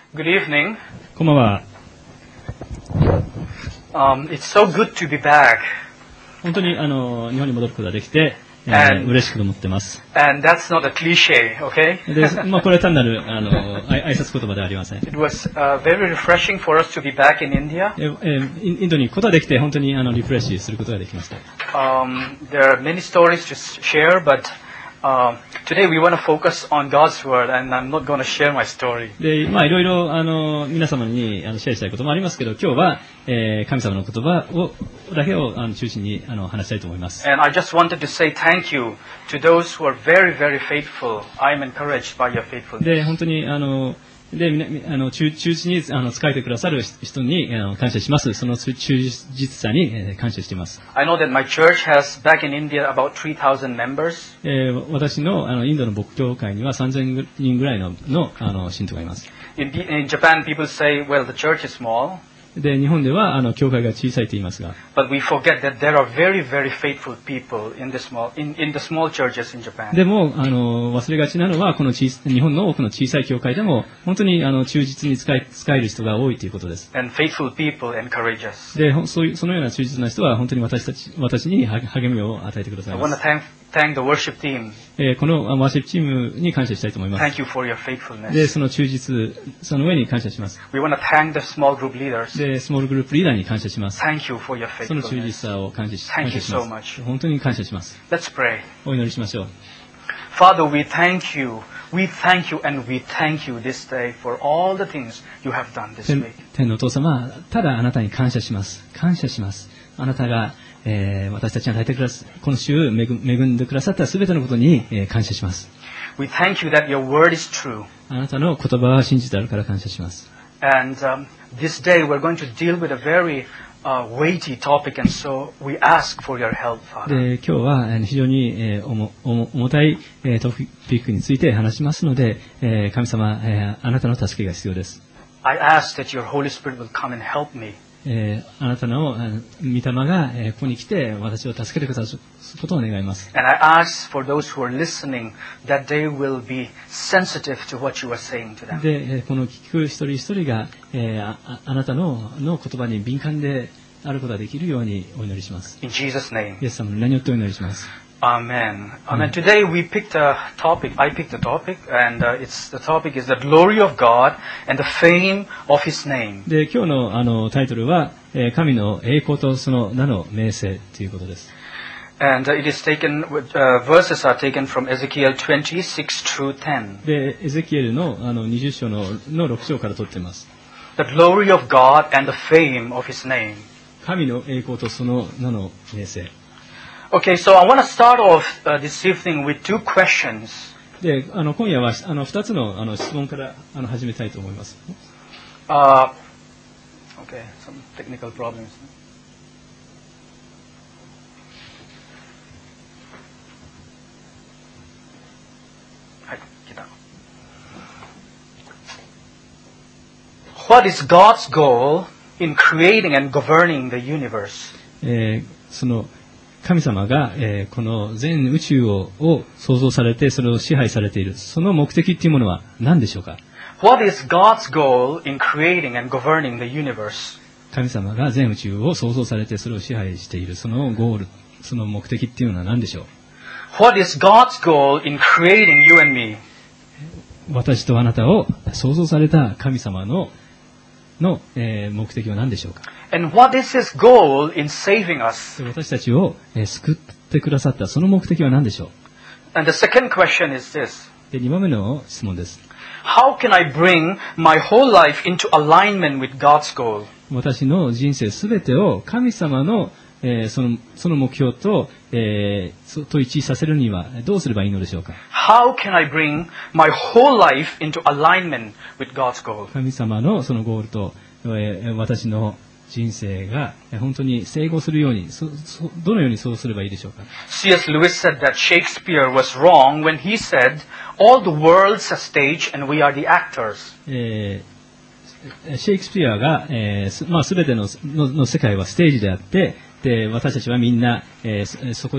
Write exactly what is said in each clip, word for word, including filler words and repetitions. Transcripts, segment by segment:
Good evening. こんばんは。 Um, it's so good to be back. 本当にあの日本に戻ることができて、えー、 And- 嬉しく思ってます。 And that's not a cliche, okay? で、まあこれは単なるあの挨挨拶言葉ではありません。 It was uh, very refreshing for us to be back in India. えーインインドに行くことができて本当にあのリフレッシュすることができました。 Um, there are many stories to s- share, but um, today we want to focus on God's word, and I'm not going to share my story. で、まあいろいろあの皆様にあのシェアしたいこともありますけど、今日は、えー神様の言葉をだけをあの中心にあの話したいと思います。 And I just wanted to say thank you to those who are very, very faithful. I am encouraged by your faithfulness. で、本当にあのでみなみあの中中心にあの仕えてくださる人にあの感謝します。その忠実さに、えー感謝しています。 I know that my church has back in India about three thousand members. えー私のあのインドの牧教会にはさんぜんにんぐらいののあの信徒がいます。 In, in Japan, people say, well, the church is small. で、日本ではあの教会が小さいと言いますが、 But we forget that there are very, very faithful people in the small in, in the small churches in Japan. でもあの忘れがちなのはこの小さ日本の多くの小さい教会でも本当にあの忠実に使い使える人が多いということです。 And faithful people encourage us. で、ほそういうそのような忠実な人は本当に私たち私には励みを与えてくださ I いま want to す。 thank thank the worship team. えーこのあワーシップチームに感謝したいと思います。 Thank you for your で、 faithfulness. その忠実その上に感謝します。 We want to thank the small group leaders. で、スモールグループリーダーに感謝します。 Thank you for your その忠実 faithfulness. さを感謝し Thank you 感謝し so ま much. す。本当に感謝します。 Let's pray. お祈りしましょう。 Father, we thank you. We thank you and we thank you this day for all the things you have done this 天 week. 天のお父様、ただあなたに感謝します。感謝します。あなたが、えー私たちに与えてくださこの週恵ぐ恵んでくださったすべてのことに、えー感謝します。 We thank you that your word is true. あなたの言葉は真実であるから感謝します。 And um, this day we're going to deal with a very uh, weighty topic, and so we ask for your help, Father. で、今日はえー非常に、えー重重重たい、えートピックについて話しますので、えー神様、えーあなたの助けが必要です。 I ask that your Holy Spirit will come and help me. えーあなたのあの御霊が、えーここに来て私を助けてくださることを願います。 And I ask for those who are listening that they will be sensitive to what you are saying to them. で、えーこの聞く一人一人が、えーあああなたのの言葉に敏感であることができるようにお祈りします。 In Jesus' name. イエス様の名によってお祈りします。 Amen. Amen. Today we picked a topic. I picked a topic, and uh, it's the topic is the glory of God and the fame of His name. で、今日のあのタイトルは、えー神の栄光とその名の名声ということです。 And uh, it is taken. With, uh, verses are taken from Ezekiel twenty-six through ten. で、エゼキエルのあのにじゅっ章ののろく章から取っています。 The glory of God and the fame of His name. 神の栄光とその名の名声。 Okay, so I want to start off uh, this evening with two questions. で、あの今夜はあのふたつのあの質問からあの始めたいと思います。 Uh, okay, some technical problems. Hi, kita. What is God's goal in creating and governing the universe? えーその神様が、えーこの全宇宙をを創造されてそれを支配されているその目的っていうものは何でしょうか。 What is God's goal in creating and governing the universe? 神様が全宇宙を創造されてそれを支配しているそのゴールその目的っていうのは何でしょう。 What is God's goal in creating you and me? 私とあなたを創造された神様のの、えー目的は何でしょうか。 And what is His goal in saving us? で私たちを、えー救ってくださったその目的は何でしょう。 And the second question is this. でにばんめの質問です。 How can I bring my whole life into alignment with God's goal? 私の人生すべてを神様の、えーそのその目標と、えーそと一致させるにはどうすればいいのでしょうか。 How can I bring my whole life into alignment with God's goal? 神様のそのゴールと、えー私の人生がえー本当に整合するようにそそどのようにそうすればいいでしょうか。 C S Lewis said that Shakespeare was wrong when he said, all the world's a stage and we are the actors. えーシェイクスピアが、えーすまあ、全てののの世界はステージであってで私たちはみんな、えーそそこで、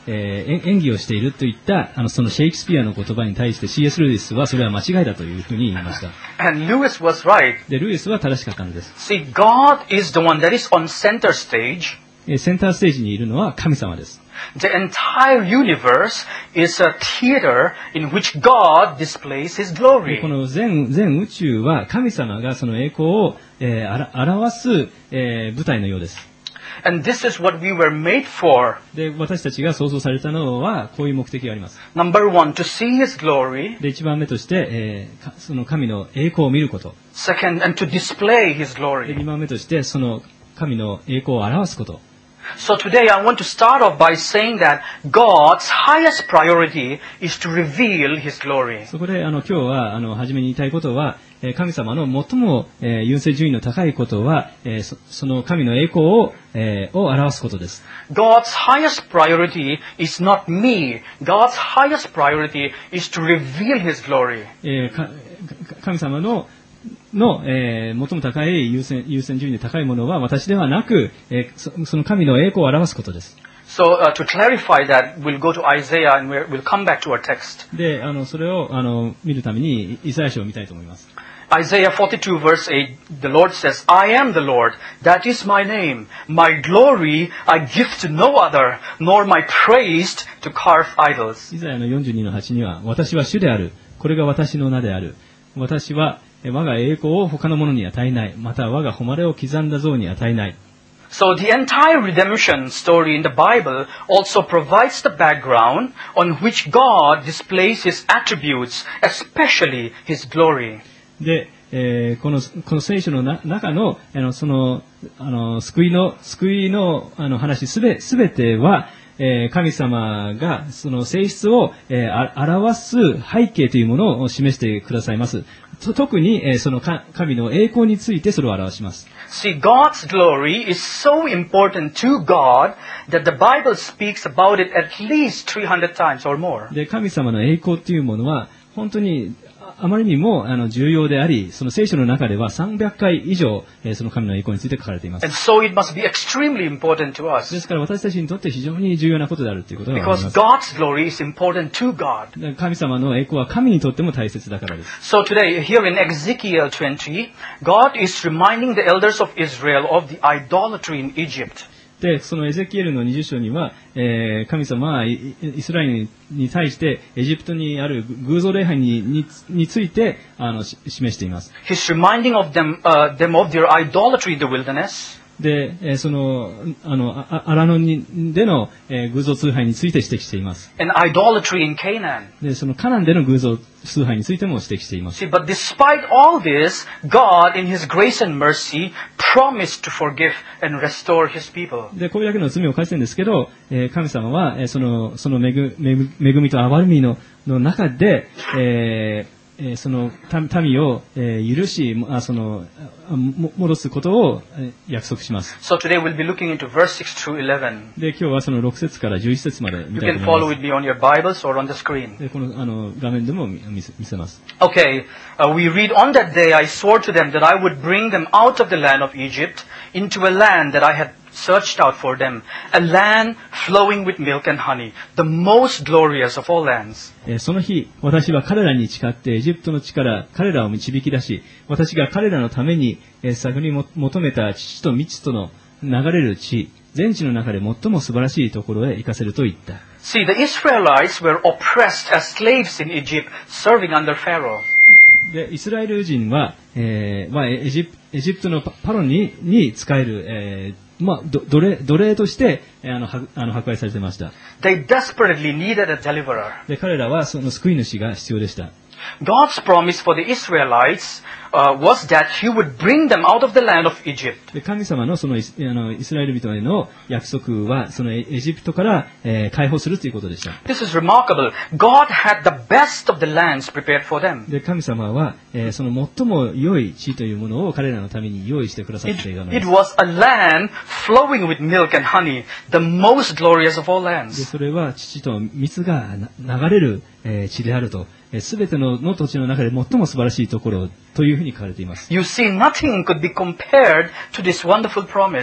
えー、演技をしているといったあのそのシェイクスピアの言葉に対して シーエス ルイスはそれは間違いだというふうに言いました。 And Lewis was right. で、ルイスは正しかったのです。 See, God is the one that is on center stage. えー、センターステージにいるのは神様です。 The entire universe is a theater in which God displays His こ glory. の全全宇宙は神様がその栄光を、えー、あら表す、えー、舞台のようです。 And this is what we were made for. で、私たちが創造されたのはこういう目的があります。 Number one, to see His glory. で、一番目として、えー、かその神の栄光を見ること。 Second, and to display His で、 glory. 二番目としてその神の栄光を表すこと。 So today I want to start off by saying that God's highest priority is to reveal His glory. そこであの今日はあの初めに言いたいことは、えー、神様の最も、えー、優先順位の高いことは、えー、そ, その神の栄光を、えー、を表すことです。 God's highest priority is not me. God's highest priority is to reveal His glory. えー、か神様のの、えー、最も高い優先、優先順位の高いものは私ではなく、えー、そ, その神の栄光を表すことです。 So uh, to clarify that, we'll go to Isaiah and we'll, we'll come back to our text. で、あのそれをあの見るためにイザヤ書を見たいと思います。 Isaiah forty-two verse eight, the Lord says, I am the Lord, that is my name. My glory I give to no other, nor my praise to carve idols. イザヤのよんじゅうにのはちには、私は主である。これが私の名である。私は我が栄光を他の者に与えない。また我が誉れを刻んだ像に与えない。 So the entire redemption story in the Bible also provides the background on which God displays His attributes, especially His glory. で、えー、このこの聖書のな中のあのそのあの救いの救いのあの話すべすべては、えー、神様がその性質を、えー、表す背景というものを示してくださいます。特に、えー、その神の栄光についてそれを表します。 See, God's glory is so important to God that the Bible speaks about it at least three hundred times or more. で、神様の栄光というものは本当にあまりにもあの重要であり、その聖書の中ではさんびゃっかい以上、えー、その神の栄光について書かれています。 And so it must be extremely important to us. ですから私たちにとって非常に重要なことであるということがわかり Because ます。 God's glory is important to God. 神様の栄光は神にとっても大切だからです。 So today, here in Ezekiel twenty, God is reminding the elders of Israel of the idolatry in Egypt. で、そのエゼキエルのにじゅっ章には、えー、神様はイスラエルに対してエジプトにある偶像礼拝に、に、についてあの示しています。 He's reminding of them, uh, them of their idolatry in the wilderness. で、えー、その、あの、荒野にでの、えー、偶像崇拝について指摘しています。 And idolatry in Canaan. で、そのカナンでの偶像崇拝についても指摘しています。 See, but despite all this, God in His grace and mercy promised to forgive and restore His people. で、これだけの罪を犯してるんですけど、えー、神様は、えー、その、その恵み、恵みと憐れみの、の中で、えーえー、その民を、えー、許し、あそのも戻すことを、えー、約束します。 So today we'll be looking into verse six through eleven. で、今日はそのろく節からじゅういち節まで見 You たい can と思い follow ます。 with me on your Bibles or on the screen. で、このあの画面でも見せ、見せます。 Okay, uh, we read, On that day I swore to them that I would bring them out of the land of Egypt into a land that I had searched out for them, a land flowing with milk and honey, the most glorious of all lands. その日、私は彼らに誓ってエジプトの地から彼らを導き出し、私が彼らのために探り求めた父と蜜との流れる地、全地の中で最も素晴らしいところへ行かせると言った。 See, the Israelites were oppressed as slaves in Egypt, serving under Pharaoh. で、イスラエル人は、えーまあ、エジプ、エジプトのパロにに仕える、えーまあ、奴隷、奴隷として、えー、あのはあの迫害されていました。 They desperately needed a deliverer. で、彼らはその救い主が必要でした。 God's promise for the Israelites uh, was that He would bring them out of the land of Egypt. で、神様のそのイス、あのイスラエル人への約束は、そのエジプトから、えー、解放するということでした。 This is remarkable. God had the best of the lands prepared for them. で、神様は、えー、その最も良い地というものを彼らのために用意してくださっていたの It, で it す。 was a land flowing with milk and honey, the most glorious of all で、 lands. それは父と蜜が流れる、えー、地であると。すべてのの土地の中で最も素晴らしいところというふうに書かれています。 You see, nothing could be compared to this wonderful promise.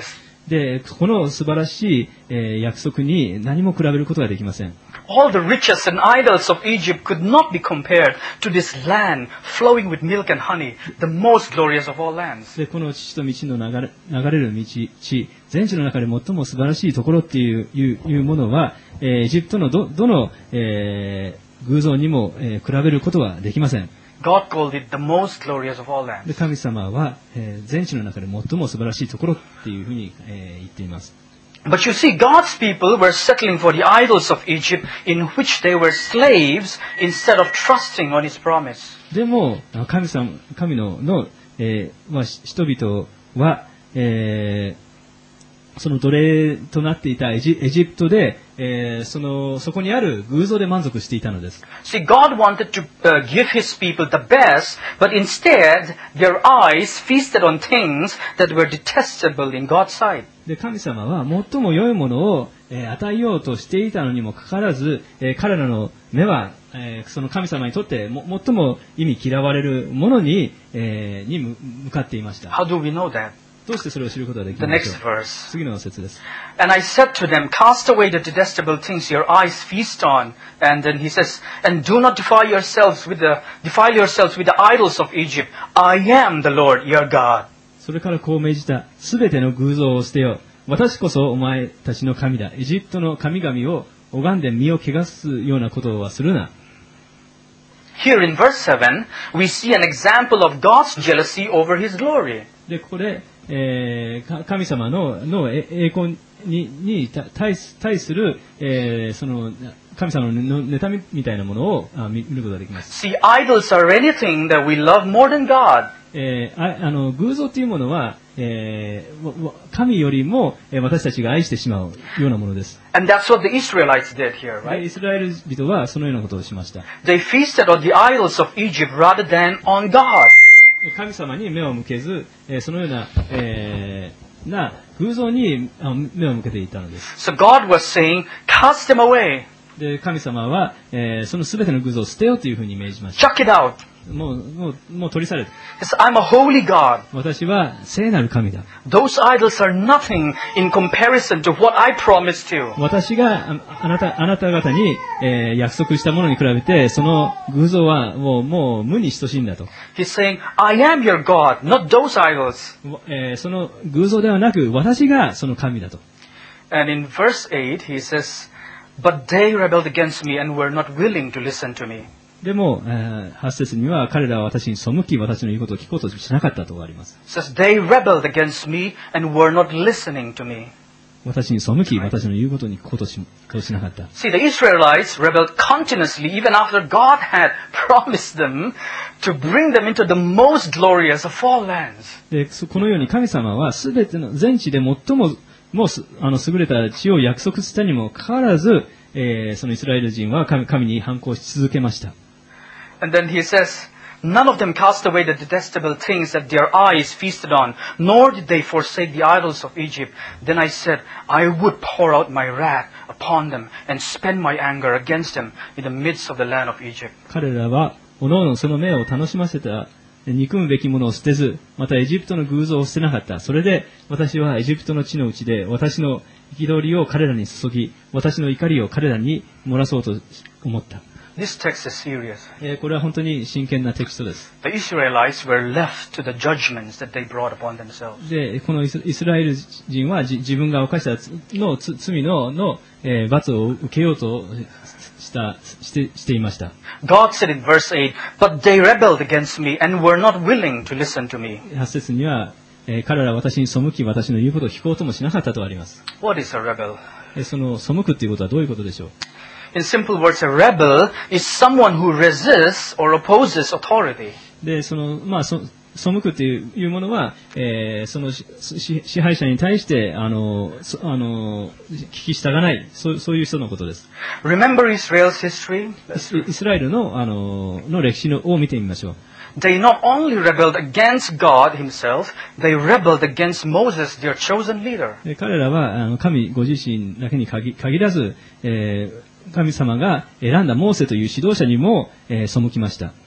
で、この素晴らしい、えー、約束に何も比べることができません。 All the riches and idols of Egypt could not be compared to this land flowing with milk and honey, the most glorious of all lands. で、この地と道の流れ、流れる道、地、全地の中で最も素晴らしいところっていう、いう、いうものは、えー、エジプトのど、どの、えー、偶像にも、えー、比べることはできません。 God called it the most glorious of all lands. で、神様は、えー、全地の中で最も素晴らしいところっていうふうに、えー、言っています。 But you see, God's people were settling for the idols of Egypt in which they were slaves instead of trusting on His promise. でも、神様、神の、の、えーまあ、人々は、えーその奴隷となっていたエジ、エジプトで、えー、その、そこにある偶像で満足していたのです。 See, God wanted to uh, give His people the best, but instead their eyes feasted on things that were detestable in God's sight. で、神様は最も良いものを、えー、与えようとしていたのにもかかわらず、えー、彼らの目は、えー、その神様にとっても最も意味嫌われるものに、えー、に向かっていました。 How do we know that? どうしてそれを知ることができ The るでしょ next う。 verse. 次の節です。 And I said to them, cast away the detestable things your eyes feast on. And then he says, and do not defile yourselves with the, defile yourselves with the idols of Egypt. I am the Lord your God. それからこう命じた。すべての偶像を捨てよ。私こそお前たちの神だ。エジプトの神々を拝んで身を汚すようなことはするな。 Here in verse seven, we see an example of God's jealousy over His glory. で、ここで、えー、神様の、の栄光に、に対す、対する、えー、その、神様の妬みみたいなものを見ることができます。 See, idols are anything that we love more than God. えー、あ, あの偶像というものは、えー、神よりも私たちが愛してしまうようなものです。 And that's what the Israelites did here, right? イスラエル人はそのようなことをしました。 They feasted on the idols of Egypt rather than on God. 神様に目を向けず、そのような、えー、な偶像に目を向けていたのです。 So God was saying, cast them away. で、神様は、えー、そのすべての偶像を捨てようというふうに命じました。 Chuck it out. もう、もう、もう取り去れと。 Yes, I'm a holy God. 私は聖なる神だ。 Those idols are nothing in comparison to what I promised you. 私があ、あなた、あなた方に、えー、約束したものに比べて、その偶像はもう、もう無に等しいんだと。 He's saying, I am your God, not those idols. えー、その偶像ではなく、私がその神だと。 And in verse eight, he says, But they rebelled against me and were not willing to listen to me. でも、えー、はち節には彼らは私に背き、私の言うことを聞こうとしなかったとあります。 It says, They rebelled against me and were not listening to me. 私に背き、私の言うことに聞こうと し, としなかった。 See, the Israelites rebelled continuously even after God had promised them to bring them into the most glorious of all lands. で、このように神様はすべての全地で最ももうあの優れた地を約束したにもかかわらず、えー、そのイスラエル人は 神, 神に反抗し続けました。 And then he says, None of them cast away the detestable things that their eyes feasted on, nor did they forsake the idols of Egypt. Then I said, I would pour out my wrath upon them and spend my anger against them in the midst of the land of Egypt. 彼らはおのおのその目を楽しませた憎むべきものを捨てず、またエジプトの偶像を捨てなかった。それで私はエジプトの地のうちで私の憤りを彼らに注ぎ、私の怒りを彼らに漏らそうと思った。 This text is serious. えー、これは本当に真剣なテキストです。 The Israelites were left to the judgments that they brought upon themselves. で、このイス、イスラエル人は自分が犯したの罪の、の、えー、罰を受けようとしたして、していました。 God said in verse eight, But they rebelled against me and were not willing to listen to me. はち節には、えー、彼らは私に背き、私の言うことを聞こうともしなかったとあります。 What is a rebel? えー、その背くということはどういうことでしょう？ In simple words, a rebel is someone who resists or opposes authority. で、その、まあ、そ背くというものは、えー、その支配者に対して、あの、あの、聞き従わない、そう、そういう人のことです。 Remember Israel's history? イスラエルの、あの、の歴史のを見てみましょう。 They not only rebelled against God himself, they rebelled against Moses, their chosen leader. 彼らは、あの、神ご自身だけに限らず、えー、神様が選んだモーセという指導者にも、えー、背きました。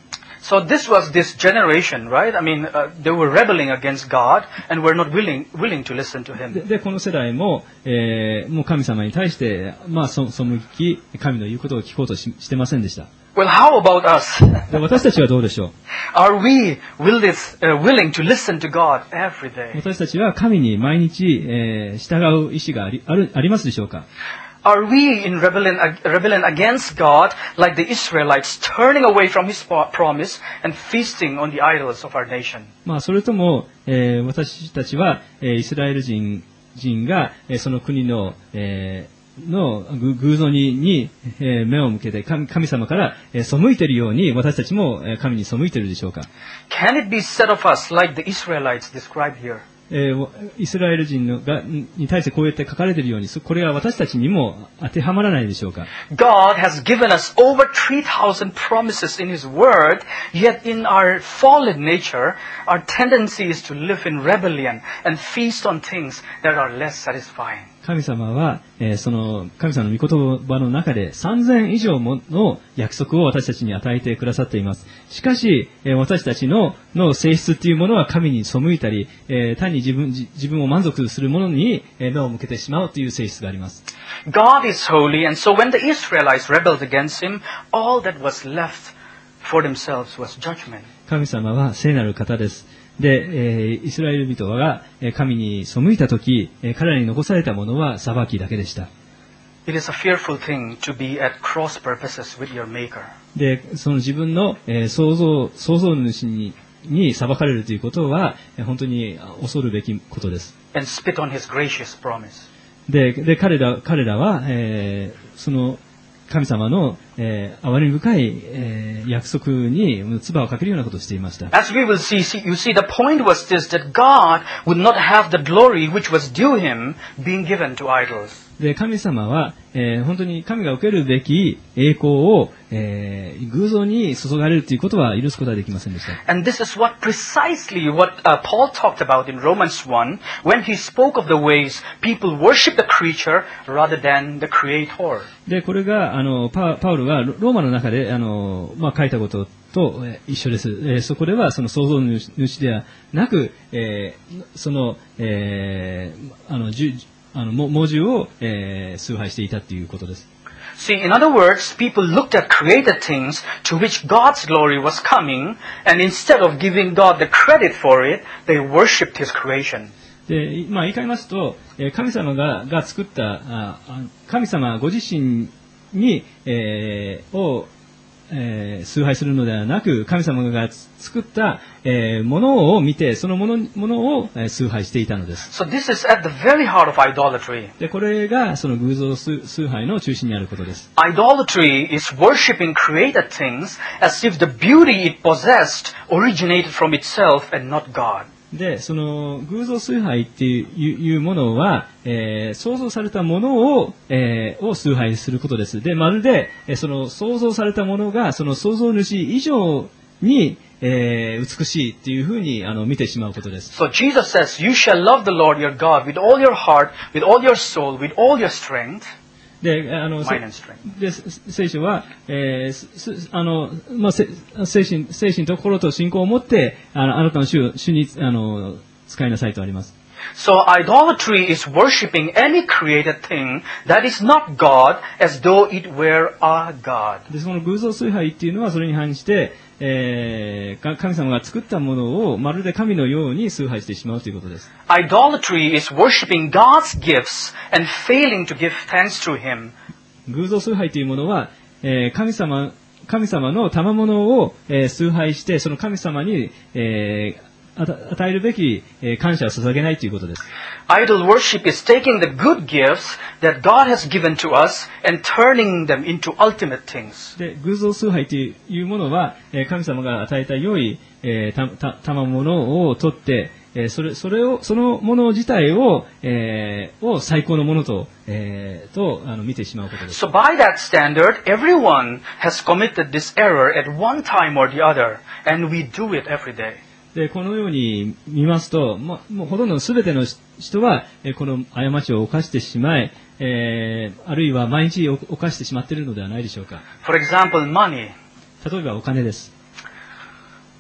So this was this generation, right? I mean, uh, they were rebelling against God and were not willing willing to listen to で、 Him. でこの世代も、えー、もう神様に対して、まあ、そ背き、神の言うことを聞こうと し, してませんでした。 Well, how about us? で私たちはどうでしょう。 Are we will this, uh, willing to listen to God every day? 私たちは神に毎日、えー、従う意志があり、ある、ありますでしょうか。 Are we in rebellion, uh, rebellion against God like the Israelites, turning away from His promise and feasting on the idols of our nation? まあ、それとも、えー、私たちは、えー、イスラエル人、人が、えー、その国の、えー、の偶像に、にえー、目を向けて 神, 神様から、えー、背いているように私たちも、えー、神に背いているでしょうか。 Can it be said of us like the Israelites described here? えー、イスラエル人のがに対してこうやって書かれているように、これは私たちにも当てはまらないでしょうか。 God has given us over three thousand promises in His Word, yet in our fallen nature, our tendency is to live in rebellion and feast on things that are less satisfying. 神様は、えー、その神様の御言葉の中でさんぜん以上もの約束を私たちに与えてくださっています。しかし、えー、私たちのの性質っていうものは神に背いたり、えー、単に自分自分を満足するものに目を向けてしまうという性質があります。 God is holy, and so when the Israelites rebelled against Him, all that was left for themselves was judgment. 神様は聖なる方です。で、えー、イスラエル人が神に背いたとき、彼らに残されたものは裁きだけでした。 It is a fearful thing to be at cross purposes with your Maker. で、その自分の、えー、創造、創造主に、に裁かれるということは、本当に恐るべきことです。 And spit on His gracious promise. で、で彼ら、彼らは、えー、その、神様の、えー、憐れみ深い、えー、約束に唾をかけるようなことをしていました。 As we will see, see, you see, the point was this, that God would not have the glory which was due Him being given to idols. で、神様は、えー、本当に神が受けるべき栄光を、えー、偶像に注がれるということは許すことはできませんでした。 And this is what precisely what uh, Paul talked about in Romans one when he spoke of the ways people worship the creature rather than the Creator. で、これが、あの、パ, パウロがローマの中で、あの、まあ、書いたことと一緒です。えー、そこでは、その創造主ではなく、えー、その、えー、あの、じゅあの猛獣を、えー、崇拝していたということです。 See, in other words, people looked at created things to which God's glory was coming, and instead of giving God the credit for it, they worshipped His creation. で、まあ、言い換えますと、神様が、が作った、あ神様ご自身に、えー、を、えー、崇拝するのではなく、神様が作った、えー、ものを見て、そのもの、ものを、えー、崇拝していたのです。 So this is at the very heart of idolatry. で、これがその偶像崇拝の中心にあることです。 Idolatry is worshipping created things as if the beauty it possessed originated from itself and not God. で、その偶像崇拝っていうものは、えー、創造されたものを、えー、を崇拝することです。で、まるで、えー、その創造されたものがその創造主以上に、えー、美しいっていうふうにあの見てしまうことです。 So Jesus says, "You shall love the Lord your God with all your heart, with all your soul, with all your strength." で、あの、で聖書は、えー、あの、まあ、精神、精神と心と信仰を持って、あの、あなたの主を、主に、あの、使いなさいとあります。 So idolatry is worshipping any created thing that is not God as though it were a God. で、その偶像崇拝っていうのはそれに反して、えー、神様が作ったものをまるで神のように崇拝してしまうということです。 Idolatry is worshipping God's gifts and failing to give thanks to Him. 偶像崇拝というものは、えー、神様、神様の賜物を、えー、崇拝して、その神様に、えー与えるべき感謝を捧げないということです。 Idol worship is taking the good gifts that God has given to us and turning them into ultimate things. で、偶像崇拝というものは、神様が与えた良い賜物を取って、それ、それを、そのもの自体を、えー、を最高のものと、えー、と、あの、見てしまうことです。 So by that standard, everyone has committed this error at one time or the other, and we do it every day. で、このように見ますと、ま、もうほとんど全ての人は、えこの過ちを犯してしまい、えー、あるいは毎日犯してしまっているのではないでしょうか。 For example, money. 例えばお金です。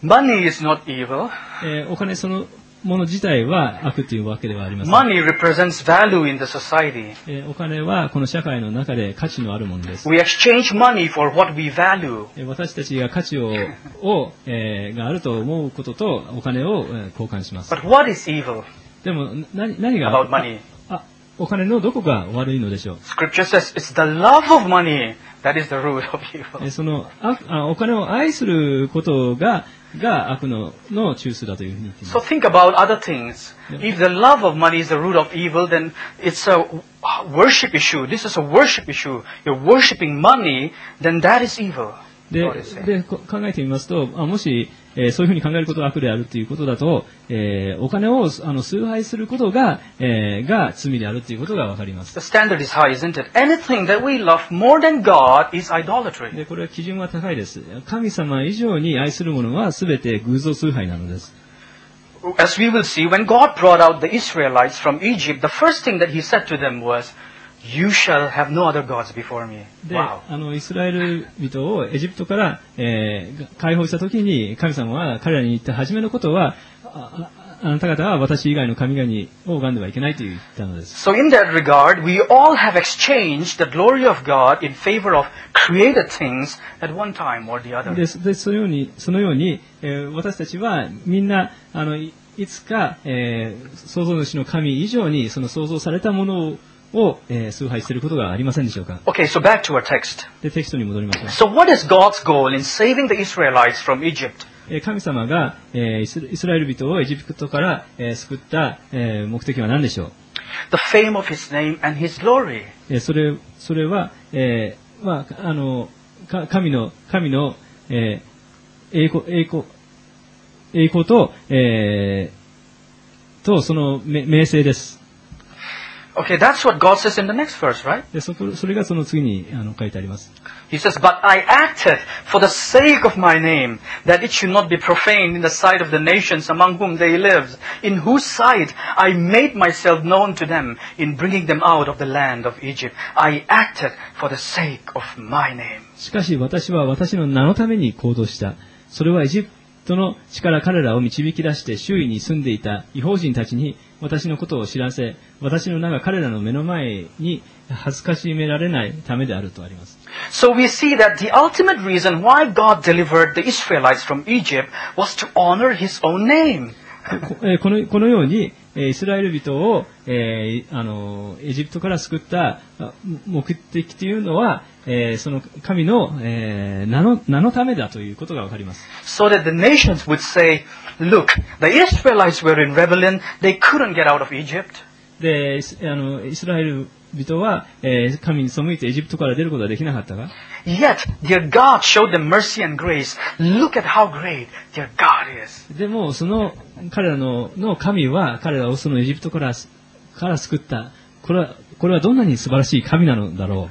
Money is not evil. えーお金そのもの自体は悪というわけではありません。 Money represents value in the society. えーお金はこの社会の中で価値のあるものです。 We exchange money for what we value. えー私たちが価値を、をえーがあると思うこととお金を、えー交換します。 But what is evil でも何何が about money? あお金のどこが悪いのでしょう。 Scripture says it's the love of money that is the root of え evil. そのああお金を愛することがが悪のの中枢だというふうに言ってい So ます。 think about other things. If the love of money is the root of evil, then it's a worship issue. This is a worship issue. You're worshiping money, then that is evil. で God is saying. でこ考えてみますと、あもし、えーそういうふうに考えることが悪であるということだと、えーお金をあの崇拝することが、えーが罪であるということがわかります。 The standard is high, isn't it? Anything that we love more than God is idolatry. でこれは基準は高いです。神様以上に愛するものは全て偶像崇拝なのです。 As we will see, when God brought out the Israelites from Egypt, the first thing that He said to them was, "You shall have no other gods before me." で、 Wow. あのイスラエル人をエジプトから、えー解放したときに神様は彼らに言った初めのことは、あああなた方は私以外の神々を拝んではいけないと言ったのです。 So in that regard, we all have exchanged the glory of God in favor of created things at one time or the other. で、でそのように、そのように、えー私たちはみんな、あの、いいつか、えー創造主の神以上にその創造されたものを、を、えー崇拝することがありませんでしょうか。 Okay, so back to our text. で、テキストに戻りましょう。 So what is God's goal in saving the Israelites from Egypt? えー神様が、えーイスイスラエル人をエジプトから、えー救った、えー目的は何でしょう。 The fame of His name and His glory. えーそれ、それは、えーまあ、あの、か神の、神の、えー栄光、栄光、栄光と、えーと、その、め名声です。 Okay, that's what God says in the next verse, right? で、そこ、それがその次に、あの、書いてあります。 He says, "But I acted for the sake of my name, that it should not be profaned in the sight of the nations among whom they lived, in whose sight I made myself known to them in bringing them out of the land of Egypt. I acted for the sake of my name." しかし私は私の名のために行動した。それはエジプトの地から彼らを導き出して周囲に住んでいた異邦人たちに私のことを知らせ、私の名が彼らの目の前に恥ずかしめられないためであるとあります。 So we see that the ultimate reason why God delivered the Israelites from Egypt was to honor His own name. こえーこのこのように、えーイスラエル人を、えーあのエジプトから救ったあ目的というのは、えーその神の、えー名の名のためだということがわかります。 So that the nations would say, "Look, the Israelites were in rebellion. They couldn't get out of Egypt. で、イスあのイスラエル人は、えー神に背いてエジプトから出ることはできなかったが、 Yet their God showed them mercy and grace. Look at how great their God is." でもその彼らのの神は彼らをそのエジプトからから救った。これはこれはどんなに素晴らしい神なのだろ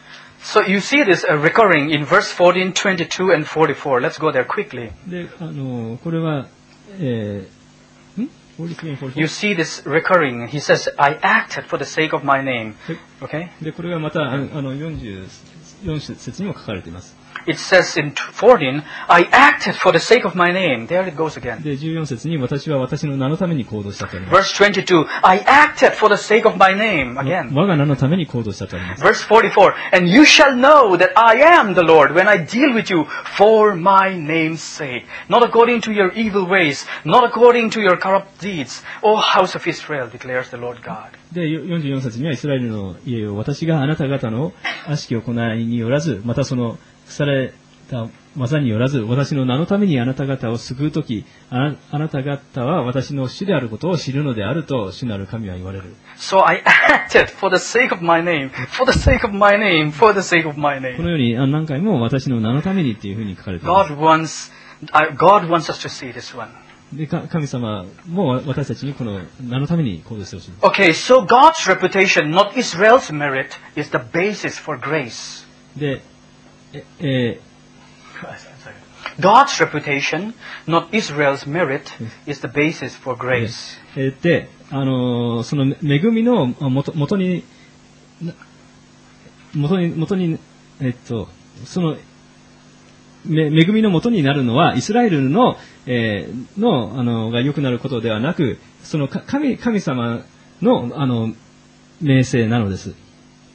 So you see this uh, recurring in verse fourteen, twenty-two, and forty-four. Let's go there quickly. う。で、あのこれは、えー、ん ?よんじゅうさん、よんじゅうよん You see this recurring. He says, "I acted for the sake of my name." Okay? で、これがまた、あの、あのよんじゅうよん節にも書かれています。 It says in fourteen, "I acted for the sake of my name." There it goes again. で、じゅうよん節に私は私の名のために行動したとあります。 Verse twenty-two, "I acted for the sake of my name." Again. 我が名のために行動したとあります。 Verse forty-four, "And you shall know that I am the Lord when I deal with you for my name's sake, not according to your evil ways, not according to your corrupt deeds, O house of Israel, declares the Lord God." で、よんじゅうよん節にはイスラエルの家を私があなた方の悪しき行いによらず、またその腐れた技によらず、私の名のためにあなた方を救うとき、あな、あなた方は私の主であることを知るのであると主なる神は言われる。 So I acted for the sake of my name, for the sake of my name, for the sake of my この name. ようにあ何回も私の名のためにっていうふうに書かれています。 God wants, uh, God wants us to see this one. で、か神様も私たちにこの名のために行動してほしい。 Okay, so God's reputation, not Israel's merit, is the basis for grace. で、え、え God's reputation, not Israel's merit, is the basis for grace. ーで、あのーその恵みの元元に、な元に、元に、えっと、その、 め恵みの元になるのはイスラエルの、えー、のあのが良くなることではなく、その神神様のあの名声なのです。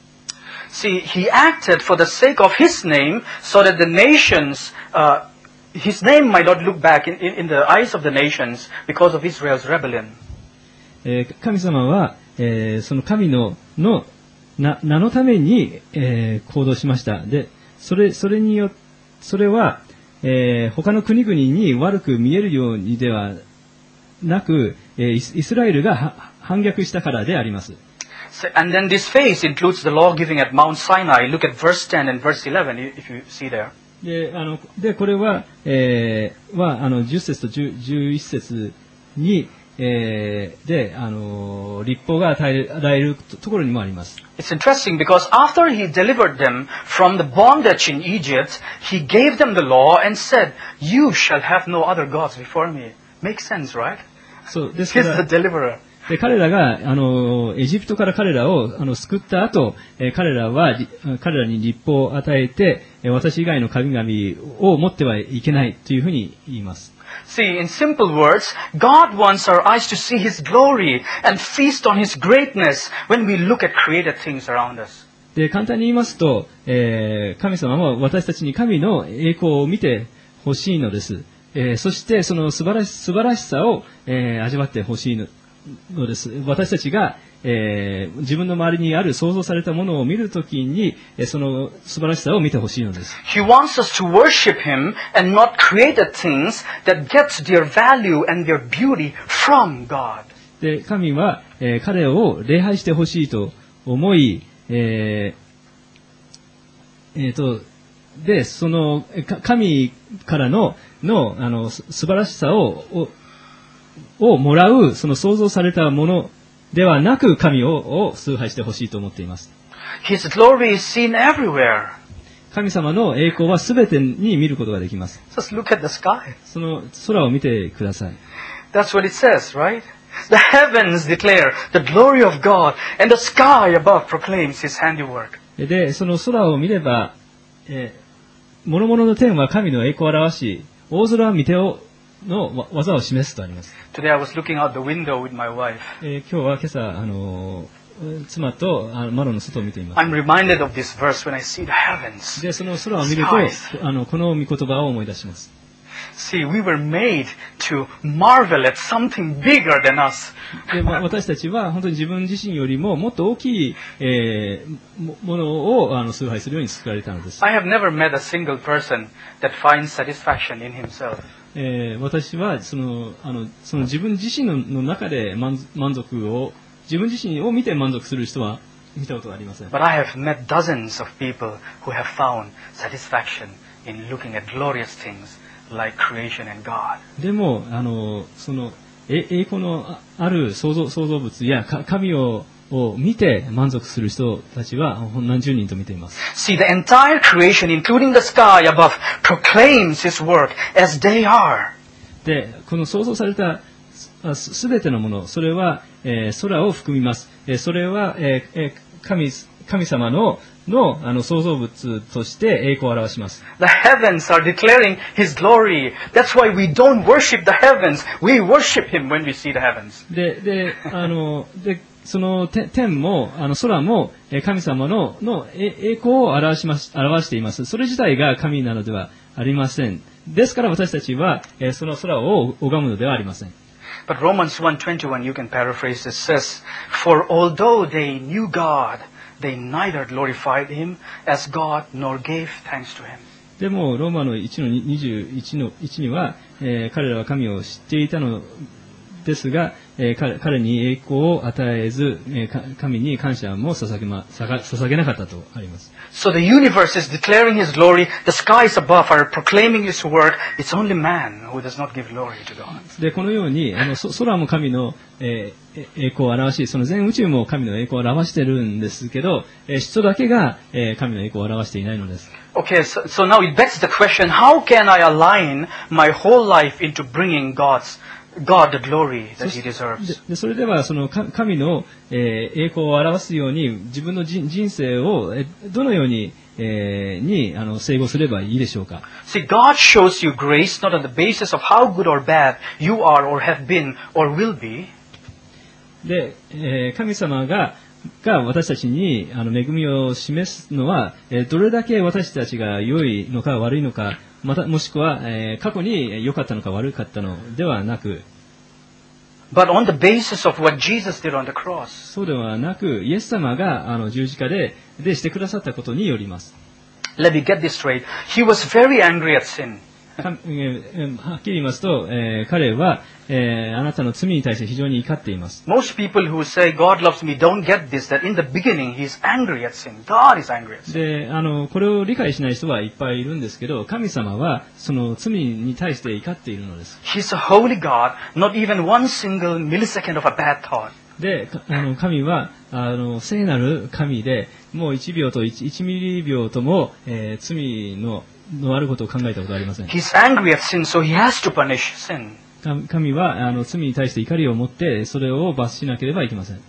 See, he acted for the sake of his name, so that the nations, uh, his name might not look back in, in, in the eyes of the nations because of Israel's rebellion. えー、神様は、えー、その神ののな名のために、えー、行動しました。で、それそれによそれは、えー、他の国々に悪く見えるようにではなく、えー、イスラエルが反逆したからであります。 And then this phase includes the law giving at Mount Sinai. Look at verse ten and verse eleven, if you see there. で、あのでこれは、えー、はあのじゅっ節とじゅういち節に、えー、であの律法が与えられるところにもあります。 It's interesting because after he delivered them from the bondage in Egypt, he gave them the law and said, "You shall have no other gods before me." Makes sense, right? そうですから。 He's the deliverer. で彼らがあのエジプトから彼らをあの救った後、えー、彼らは彼らに律法を与えて、えー、私以外の神々を持ってはいけないというふうに言います。 See, in simple words, God wants our eyes to see His glory and feast on His greatness when we look at created things around us. で簡単に言いますと、えー、神様は私たちに神の栄光を見てほしいのです。えー、そしてその素晴らし素晴らしさを、えー、味わってほしいののです。私たちが、えー、自分の周りにある創造されたものを見るときに、えー、その素晴らしさを見てほしいのです。 He wants us to worship Him and not created things that gets their value and their beauty from God. で神は、えー、彼を礼拝してほしいと思い、えーえー、とでその神からののあの素晴らしさをををもらうその創造されたものではなく神をを崇拝してほしいと思っています。 His glory is seen everywhere. 神様の栄光はすべてに見ることができます。 Just look at the sky. その空を見てください。 That's what it says, right? The heavens declare the glory of God, and the sky above proclaims His handiwork. で、その空を見れば、えー、諸々の天は神の栄光を表し、大空は御手をの技を示すとあります。 Today I was looking out the window with my wife. えー、今日は今朝あの妻とあの窓の外を見ています。 I'm reminded of this verse when I see the heavens. でその空を見るとあのこの御言葉を思い出します。 See, we were made to marvel at something bigger than us. でまあ、私たちは本当に自分自身よりももっと大きい、えー、も, ものをあの崇拝するように作られたのです。 I have never met a single person that finds satisfaction in himself. えー、私はそのあのその自分自身 の, の中で 満, 満足を自分自身を見て満足する人は見たことがありません。 But I have met dozens of people who have found satisfaction in looking at glorious things like creation and God. でもあのその栄光のある創造創造物や神をを見て満足する人たちは何十人と見ています。 See, the entire creation, including the sky above, proclaims His work as they are. で、この創造されたすべてのもの、それは、えー、空を含みます。えー、それは、えー、神神様ののあの創造物として栄光を表します。 The heavens are declaring His glory. That's why we don't worship the heavens. We worship Him when we see the heavens. で、で、あの、で、その天もあの空も神様のの栄光を表します、表しています。それ自体が神なのではありません。ですから私たちはその空を拝むのではありません。 But Romans one twenty-one, you can paraphrase this, says, For although they knew God, they neither glorified Him as God nor gave thanks to Him. でもローマのいちのにじゅういちのいちには、えー、彼らは神を知っていたのですが、えー、彼, 彼に栄光を与えず、えー、神に感謝も捧げ、ま、捧げなかったとあります。 So the universe is declaring His glory. The skies above are proclaiming His work. It's only man who does not give glory to God. でこのようにあの空も神の、えー、栄光を表し、その全宇宙も神の栄光を表しているんですけど、えー、人だけが、えー、神の栄光を表していないのです。 Okay, so, so now it begs the question: How can I align my whole life into bringing God's God the glory that He deserves. ででそれではそのか神の、えー栄光を表すように自分の人人生をえどのように、えーにあの整合すればいいでしょうか。 See, God shows you grace not on the basis of how good or bad you are or have been or will be. で、えー神様がが私たちにあの恵みを示すのは、えーどれだけ私たちが良いのか悪いのか、またもしくは、えー過去に良かったのか悪かったのではなく、 But on the basis of what Jesus did on the cross. そうではなく、イエス様があの十字架ででしてくださったことによります。 Let me get this straight. He was very angry at sin. かえーはっきり言いますと、えー彼は、えーあなたの罪に対して非常に怒っています。 Most people who say God loves me don't get this, that in the beginning He's angry at sin. God is angry at sin. で、あの、これを理解しない人はいっぱいいるんですけど、神様はその罪に対して怒っているのです。 He's a holy God, not even one single millisecond of a bad thought. で、かあの神はあの聖なる神で、もういちびょうと 1, 1ミリ秒とも、えー罪ののあることを考えたことはありません。 He's angry at sin, so He has to punish sin. 神神はあの罪に対して怒りを持ってそれを罰しなければいけません。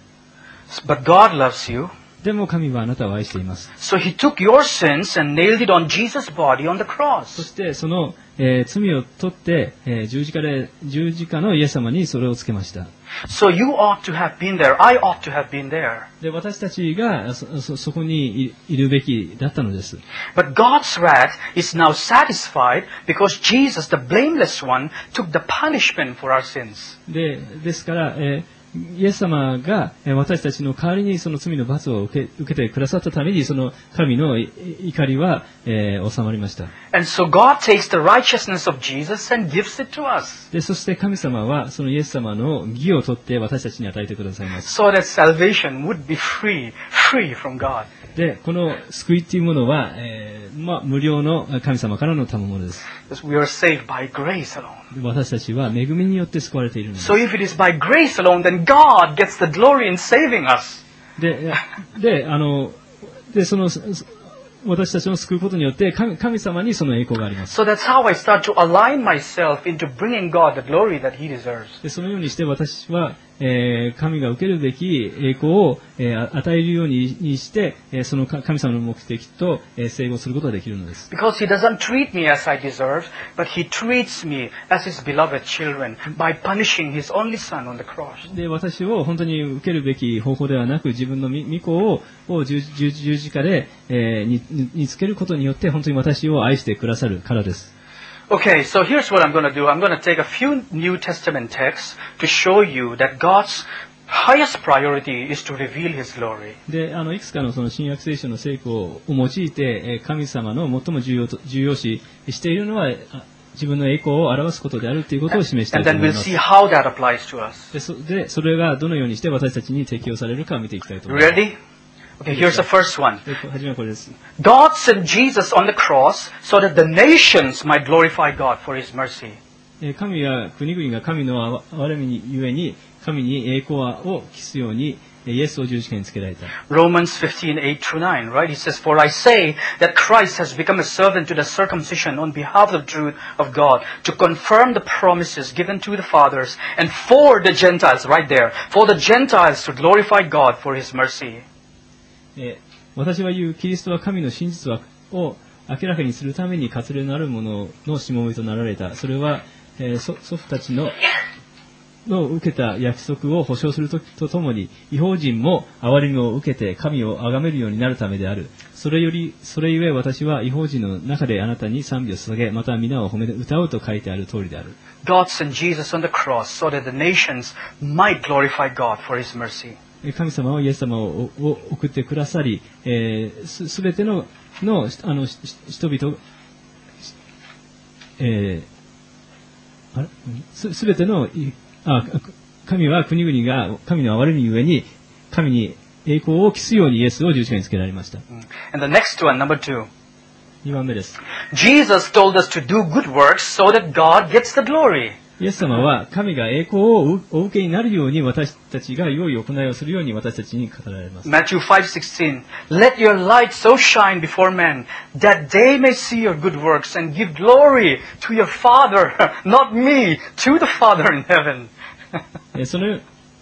But God loves you. でも神はあなたを愛しています。 So He took your sins and nailed it on Jesus' body on the そ cross. してその、えー罪を取って、えー十字架で十字架のイエス様にそれをつけました。 So you ought to have been there. I ought to have been there. で、私たちがそそそこにいいるべきだったのです。 But God's wrath is now satisfied because Jesus, the blameless one, took the punishment for our sins. で、ですから、えーイエス様がえー私たちの代わりにその罪の罰を受け受けてくださったために、その神のい怒りは、えー収まりました。 And so God takes the righteousness of Jesus and gives it to us. で、そして神様はそのイエス様の義を取って私たちに与えてくださいます。 So that salvation would be free, free from God. で、この救いっていうものは、えーまあ、無料の神様からの賜物です。 Because we are saved by grace alone. 私たちは恵みによって救われているのです。 So if it is by grace alone, then God gets the glory in saving us. で、で、あの、で、その、私たちを救うことによって神、神様にその栄光があります。 So that's how I start to align myself into bringing God the glory that He deserves. で、そのようにして私は、えー神が受けるべき栄光を、えー与えるようににして、えーその神様の目的と、えー整合することができるのです。 Because He doesn't treat me as I deserve, but He treats me as His beloved children by punishing His only Son on the cross. で、私を本当に受けるべき方法ではなく、自分の御御子をを十十十字架で、えーにににつけることによって、本当に私を愛してくださるからです。 Okay, so here's what I'm going to do. I'm going to take a few New Testament texts to show you that God's highest priority is to reveal His glory. で、あのいくつかのその新約聖書の聖句を用いて、えー神様の最も重要と重要視しているのは、あ自分の栄光を表すことであるということを示したい And と then 思い we'll ます。 see how that applies to us. で、そでそれがどのようにして私たちに適用されるかを見ていきたいと思います。 Ready? Okay, here's the first one. ではじめはこれです。 God sent Jesus on the cross so that the nations might glorify God for His mercy. えー神は国々が神の憐れみにゆえに神に栄光を期すようにえーイエスを十字架につけられた。 Romans fifteen, eight through nine, right? He says, For I say that Christ has become a servant to the circumcision on behalf of the truth of God, to confirm the promises given to the fathers, and for the Gentiles, right there, for the Gentiles to glorify God for His mercy. えー私は言うキリストは神の真実を明らかにするために割礼のあるもののしもべとなられた。それは、えー祖祖父たちのの受けた約束を保証するときとともに、異邦人も憐れみを受けて神を崇めるようになるためである。それより、それゆえ私は異邦人の中であなたに賛美を捧げ、また皆を褒め歌うと書いてある通りである。 God sent Jesus on the cross so that the nations might glorify God for His mercy. 神様はイエス様を送ってくださり、えー、す, すべてののあの人々、えー、あれす, すべてのあ神は国々が神の憐れみゆえに神に栄光を期すようにイエスを十字架につけられました。 And the next one, number two. にばんめです。 Jesus told us to do good works so that God gets the glory. イエス様は神が栄光をお受けになるように私たちが良い行いをするように私たちに語られます。 Matthew five sixteen. Let your light so shine before men that they may see your good works and give glory to your Father, not me, to the Father in heaven. その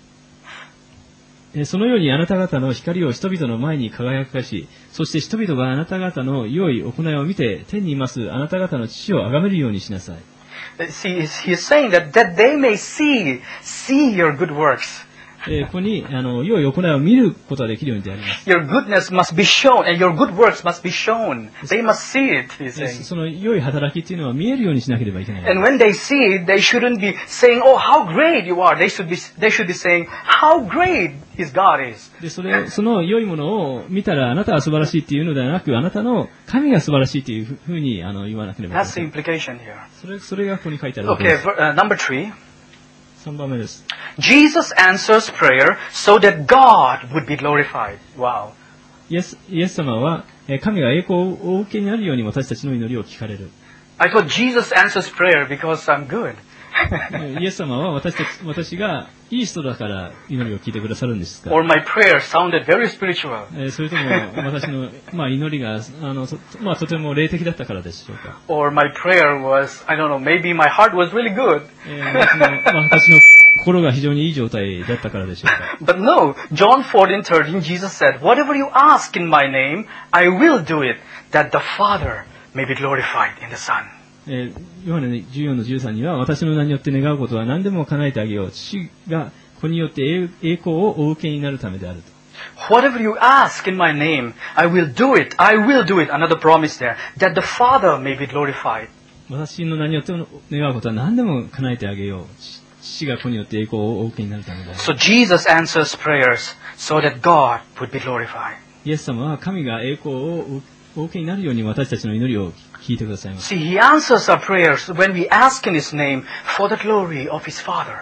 そのようにあなた方の光を人々の前に輝かし、そして人々があなた方の良い行いを見て天にいますあなた方の父を崇めるようにしなさい。 See, he is saying that, that they may see, see your good works. えー、ここにあの良い行いを見ることができるようにであります。 Your goodness must be shown, and your good works must be shown. They must see it, he is saying. その良い働きっていうのは見えるようにしなければいけない。 And when they see it, they shouldn't be saying, "Oh, how great you are." They should be, they should be saying, "How great His God is." で、それ、その良いものを見たらあなたは素晴らしいっていうのではなく、あなたの神が素晴らしいというふうにあの言わなければいけない。 That's the implication here. それ、それがここに書いてあるわけで Okay, す。 uh, number three. さんばんめです。 Jesus answers prayer so that God would be glorified. Wow. イエス、イエス様は、神が栄光をお受けになるように私たちの祈りを聞かれる。 I thought Jesus answers prayer because I'm good. イエス様は私たち、私がいい人だから祈りを聞いてくださるんですか。 Or my prayer sounded very spiritual. えー、それとも私の、まあ、祈りがあの、まあ、とても霊的だったからでしょうか。 Or my prayer was, I don't know, maybe my heart was really good. えー、私の、まあ、私の心が非常にいい状態だったからでしょうか。 But no, John fourteen thirteen, Jesus said, "Whatever you ask in my name, I will do it, that the Father may be glorified in the Son." えー、ヨハネじゅうよんのじゅうさんには、私の名によって願うことは何でも叶えてあげよう。父が子によって栄光をお受けになるためであると。 Whatever you ask in my name, I will do it. I will do it. Another promise there, that the Father may be glorified. 私の名によって願うことは何でも叶えてあげよう。父が子によって栄光をお受けになるためである。 So Jesus answers prayers so that God would be glorified. イエス様は神が栄光をお受けになるように私たちの祈りを聞いてくださいます。 See, He answers our prayers when we ask in His name for the glory of His Father.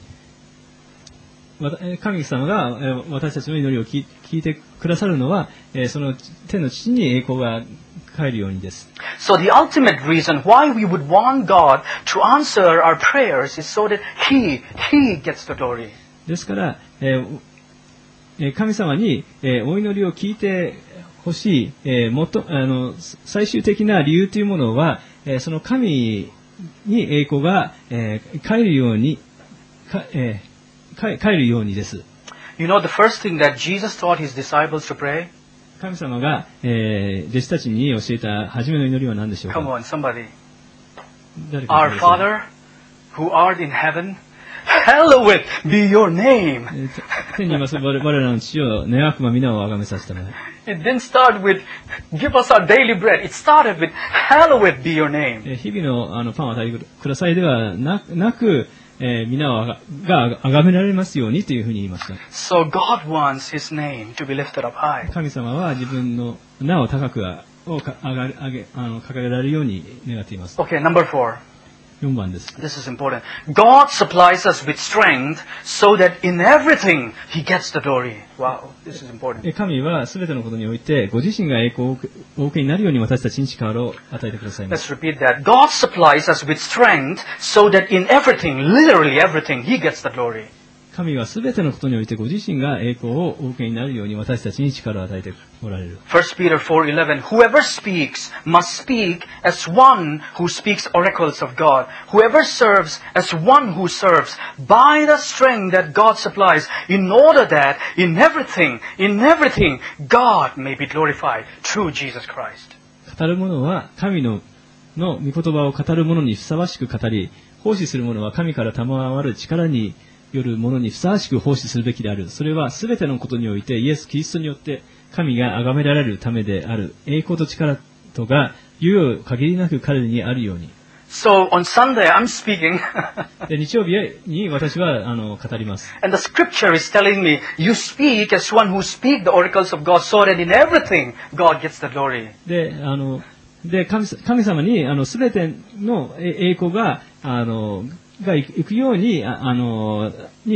神様が私たちの祈りを聞いてくださるのは、その天の父に栄光が返るようにです。 So the ultimate reason why we would want God to answer our prayers is so that He, He gets the glory. ですから、神様にお祈りを聞いてほしい、もっとあの最終的な理由というものは、その神に栄光が返るように、返るようにです。 You know the first thing that Jesus taught His disciples to pray? 神様が、えー、弟子たちに教えた初めの祈りは何でしょうか。 Come on, somebody. 誰か Our Father, who art in heaven, hallowed be your name. 天にいます我々の父を願わくば皆を崇めさせたまえ。 It didn't start with, give us our daily bread. It started with, hallowed be your name. 日々のあのパンを与えてくださいではなく、えー、皆が崇められますようにというふうに言いました。 So God wants His name to be lifted up high. 神様は自分の名を高くをか上が上げあの掲げられるように願っています。 Okay, number four. よんばんです。 This is important. God supplies us with strength so that in everything He gets the glory. Wow, this is important. 神はすべてのことにおいてご自身が栄光をお受けになるように私たちに力を与えてくださいます。 Let's repeat that. God supplies us with strength so that in everything, literally everything, He gets the glory. 神はすべてのことにおいてご自身が栄光をお受けになるように私たちに力を与えておられる。 First Peter four eleven. Whoever speaks must speak as one who speaks oracles of God. Whoever serves as one who serves by the strength that God supplies, in order that in everything, in everything, God may be glorified through Jesus Christ. 語る者は神のの御言葉を語る者にふさわしく語り、奉仕する者は神から賜る力によるものにふさわしく奉仕するべきである。それはすべてのことにおいてイエス・キリストによって神が崇められるためである。栄光と力とが猶予限りなく彼にあるように。 So on Sunday I'm speaking. で日曜日に私はあの語ります。 And the scripture is telling me, you speak as one who speak the oracles of God, so that in everything God gets the glory. で、あので 神, 神様にあのすべての栄光があのが行くように、あの、に、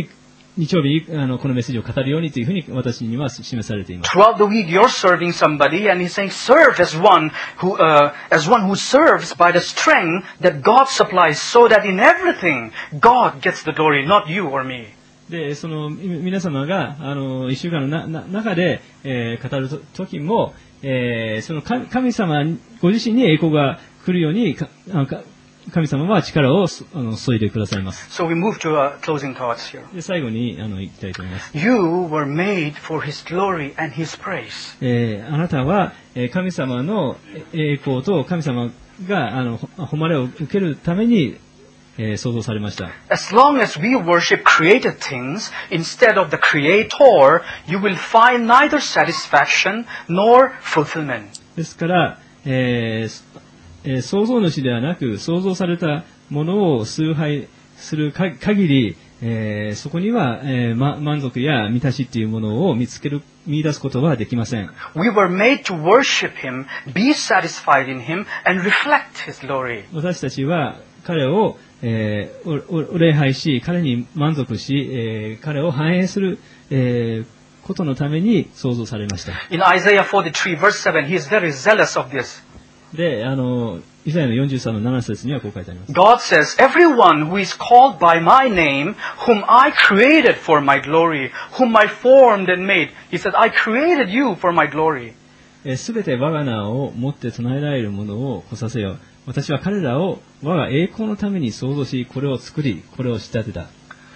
日曜日あのこのメッセージを語るようにというふうに私には示されています。 Throughout the week, you're serving somebody, and he's saying, serve as one who, uh, as one who serves by the strength that God supplies, so that in everything God gets the glory, not you or me. で、その皆様があの一週間のなな中で、えー、語ると時も、えー、その神様ご自身に栄光が来るようにかか神様は力をあの注いでくださいます。 So we move to uh, closing thoughts here. で最後にあの行きたいと思います。 You were made for His glory and His praise. えー、あなたは神様の栄光と神様があの誉れを受けるためにえー、創造されました。 As long as we worship created things instead of the Creator, you will find neither satisfaction nor fulfillment. ですから、えーえー、創造主ではなく創造されたものを崇拝するか限り、えー、そこには、えーま、満足や満たしというものを見つける見出すことはできません。 We were made to worship Him, be satisfied in Him, and reflect His glory. 私たちは彼をえー、お, お礼拝し、彼に満足し、えー、彼を反映する、えー、ことのために創造されました。 In Isaiah forty-three verse seven, he is very zealous of this. で、あの、イザヤのよんじゅうさんのなな節にはこう書いてあります。 God says, everyone who is called by my name, whom I created for my glory, whom I formed and made. He said, I created you for my glory. すべて我が名を持って唱えられるものを来させよ。私は彼らを我が栄光のために創造し、これを作り、これを仕立てた。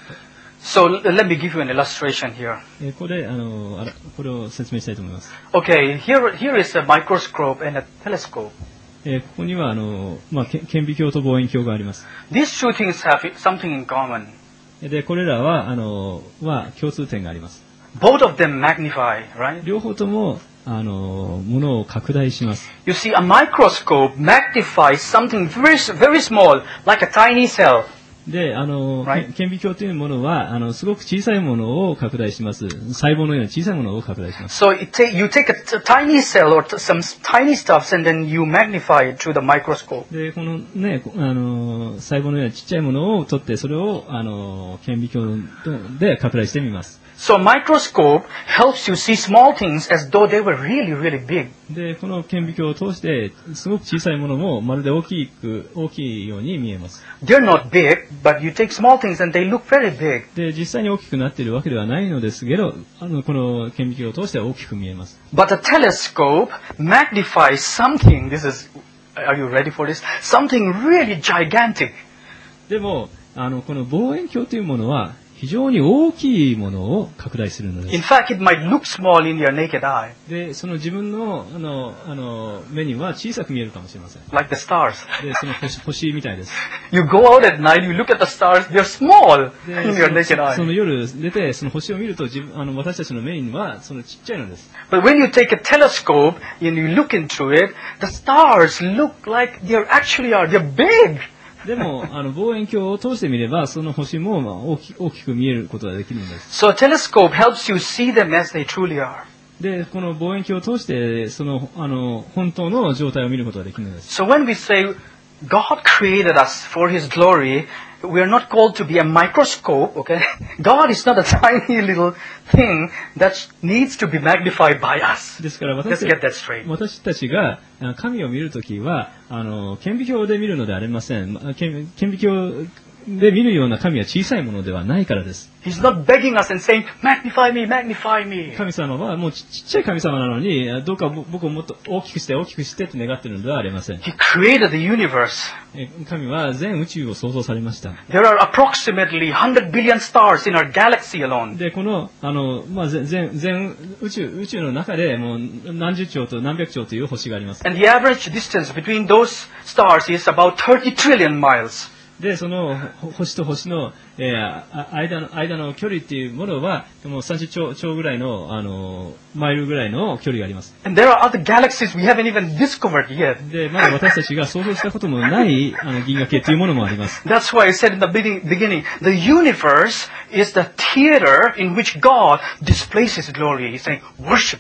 So let me give you an illustration here. これあのあらこれを説明したいと思います。 Okay, here here is a microscope and a telescope. えここにはあのまあ顕微鏡と望遠鏡があります。 These two things have something in common. でこれらはあのは共通点があります。 Both of them magnify, right? 両方ともあのものを拡大します。 You see, a microscope magnifies something very very small, like a tiny cell. で、あの、 right? 顕微鏡というものはあのすごく小さいものを拡大します。細胞のような小さいものを拡大します。 So it take, you take a, a tiny cell or some tiny stuffs and then you magnify it through the microscope. で、このね、あの細胞のようなちっちゃいものを取ってそれをあの顕微鏡で拡大してみます。 So microscope helps you see small things as though they were really, really big. で、この顕微鏡を通してすごく小さいものもまるで大きく大きいように見えます。 They're not big, but you take small things and they look very big. で、実際に大きくなっているわけではないのですけど、あのこの顕微鏡を通して大きく見えます。 But a telescope magnifies something. This is, are you ready for this? Something really gigantic. でも、あのこの望遠鏡というものは非常に大きいものを拡大するのです。 In fact, it might look small in your naked eye. で、その自分のあのあの目には小さく見えるかもしれません。 Like the stars. で、その星、星みたいです。 You go out at night, you look at the stars, they're small で in your naked そ, その eye. 夜出てその星を見ると自分あの私たちの目にはそのちっちゃいのです。 But when you take a telescope and you look into it, the stars look like they actually are. They're big. でもあの望遠鏡を通してみればその星もまあ大き大きく見えることができるんです。 So a telescope helps you see them as they truly are. でこの望遠鏡を通してそのあの本当の状態を見ることができるんです。 So when we say God created us for His glory, we are not called to be a microscope, okay? God is not a tiny little thing that needs to be magnified by us. ですから Let's 私 get that straight. 私たちが神を見るときはあの顕微鏡で見るのではありません。顕顕微鏡で見るような神は小さいものではないからです。 He's not begging us and saying, magnify me, magnify me. 神様はもうち, ちっちゃい神様なのにどうか僕をもっと大きくして大きくしてって願っているのではありません。 He created the universe. 神は全宇宙を創造されました。 There are approximately one hundred billion stars in our galaxy alone. でこのあの、まあ、全, 全宇宙宇宙の中でもう何十兆と何百兆という星があります。 And the average distance between those stars is about thirty trillion miles. でその星と星の、えー、間の間の距離っていうものはもうさんじゅっちょうちょうぐらいのあのマイルぐらいの距離があります。 And there are other galaxies we haven't even discovered yet. でまだ私たちが想像したこともないあの銀河系というものもあります。 That's why I said in the beginning, the universe is the theater in which God displays His glory. He's saying, worship me.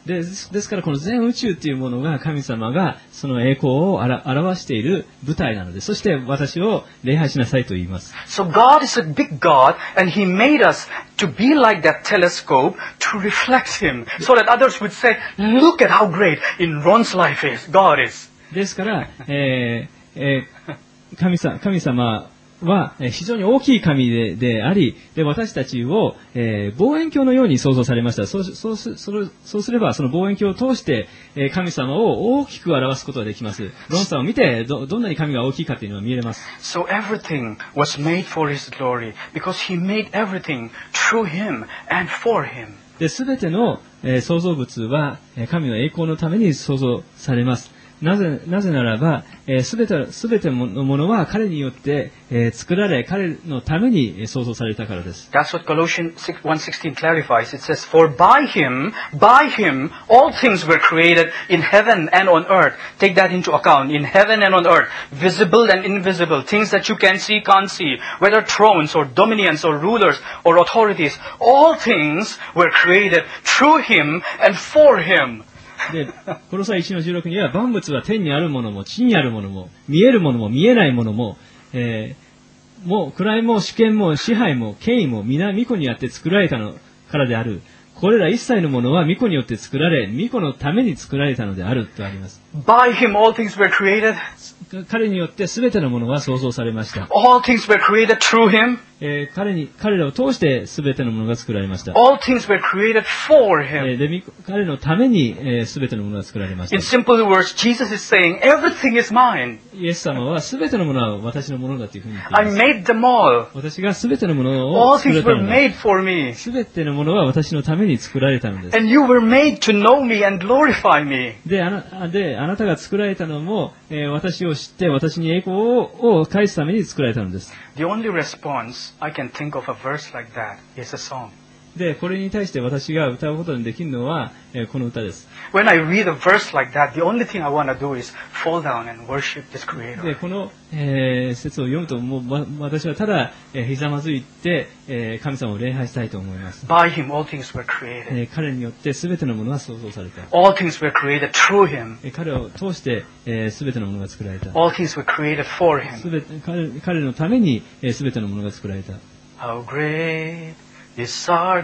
で、ですからこの全宇宙というものが神様がその栄光をあら表している舞台なので、そして私を礼拝しなさいと言います。 So God is a big God, and He made us to be like that telescope to reflect Him, so that others would say, "Look at how great in Ron's life is God is." ですから、えーえー、神様、神様は非常に大きい神 で, であり、で私たちを、えー、望遠鏡のように創造されました。そうそうすそうすれば、その望遠鏡を通して、えー、神様を大きく表すことができます。ロンさんを見て ど, どんなに神が大きいかというのが見えます。 So everything was made for His glory, because He made everything through Him and for Him. で、すべての、えー、創造物は神の栄光のために創造されます。なぜ、なぜならば、すべて、すべてのものは彼によって、えー、作られ、彼のために創造されたからです。 That's what Colossians one sixteen clarifies. It says, "For by Him, by Him, all things were created in heaven and on earth." Take that into account. In heaven and on earth, visible and invisible, things that you can see, can't see, whether thrones or dominions or rulers or authorities, all things were created through Him and for Him. で、コロサイいちのじゅうろくには、万物は天にあるものも、地にあるものも、見えるものも、見えないものも、えー、もう、位も主権も支配も権威も、皆、御子によって作られたのからである。これら一切のものは御子によって作られ、御子のために作られたのであるとあります。 By Him all things were created. 彼によって全てのものは創造されました。 All things were created through Him. えー、彼に、彼らを通して全てのものが作られました。 All things were created for Him. えー、で、彼のために、えー、全てのものが作られました。 In simple words, Jesus is saying, everything is mine. イエス様は全てのものは私のものだというふうに言ってい I ます。 made them all. 私が全てのものを All 作ら things れた were のだ。 made for me. 全てのものは私のために作られたのです。 And you were made to know me and glorify me. で、あな、で、あなたが作られたのも、えー、私を知って私に栄光を、を返すために作られたのです。 The only response I can think of a verse like that is a song. で、これに対して私が歌うことにできるのは、えー、この歌です。 When I read a verse like that, the only thing I want to do is fall down and worship this Creator. で、この、えー、説を読むと、もう、ま、私はただ、えー、ひざまずいて、えー、神様を礼拝したいと思います。 By Him all things were created. えー、彼によって全てのものは創造された。 All things were created through Him. えー、彼を通して、えー、全てのものが作られた。 All things were created for Him. すべて、彼、彼のために、えー、全てのものが作られた。 How great is our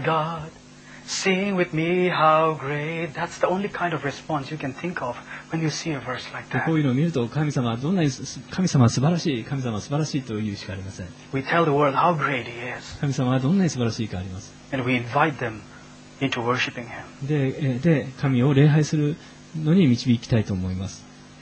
God.Sing with me, how great. That's the only kind of response you can think of when you see a verse like こ that. ういうのを見ると、神様はどんなに、神様は素晴らしい、神様は素晴らしいというしかありません。 We tell the world how great He is. 神様はどんなに素晴らしいかあります。 And we invite them into worshiping Him. で、で、神を礼拝するのに導きたいと思います。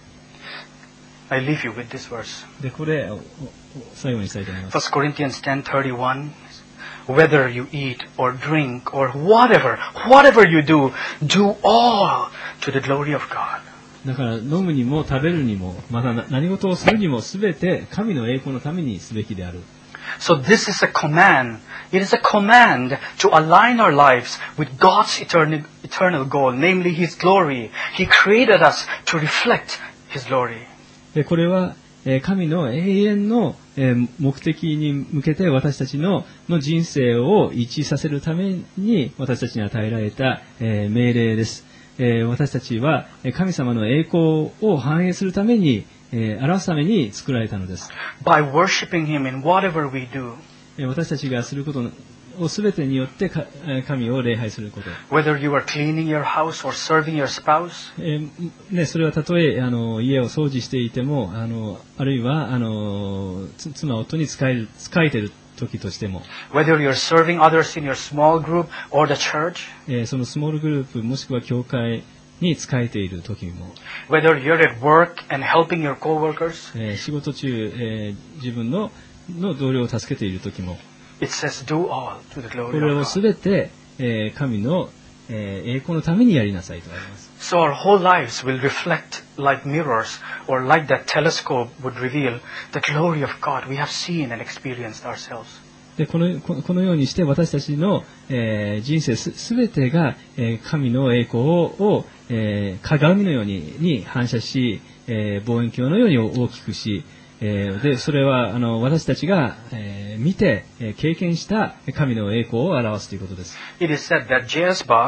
I leave you with this verse. で、これ、最後にしたいと思います。 First Corinthians ten thirty-one.Whether you eat or drink or whatever, whatever you do, do all to the glory of God. だから飲むにも食べるにもまた何事をするにもすべて神の栄光のためにすべきである。 So this is a command. It is a command to align our lives with God's eternal, eternal goal, namely His glory. He created us to reflect His glory. で、これは神の永遠の目的に向けて私たちのの人生を一致させるために私たちに与えられた命令です。私たちは神様の栄光を反映するために、表すために作られたのです。 By worshiping Him in whatever we do. 私たちがすることをすべてによって神を礼拝すること。 Whether you are cleaning your house or serving your spouse. えーね、それはたとえあの家を掃除していても、あのあるいはあの妻夫に仕える仕えている時としても。 Whether you're serving others in your small group or the church. えー、そのスモールグループもしくは教会に仕えている時も。 Whether you're at work and helping your coworkers. えー、仕事中、えー、自分のの同僚を助けている時も。 It says, do all to the glory of God. これをすべて、えー、神の、えー、栄光のためにやりなさいとあります。 So our whole lives will reflect like mirrors, or like that telescope would reveal the glory of God we have seen and experienced ourselves. でこの、このようにして私たちの、えー、人生す、すべてが、えー、神の栄光を、えー、鏡のようにに反射し、えー、望遠鏡のように大きくし、えー、でそれはあの私たちが、えー、見て、えー、経験した神の栄光を表すということです。 It is said that J S Bach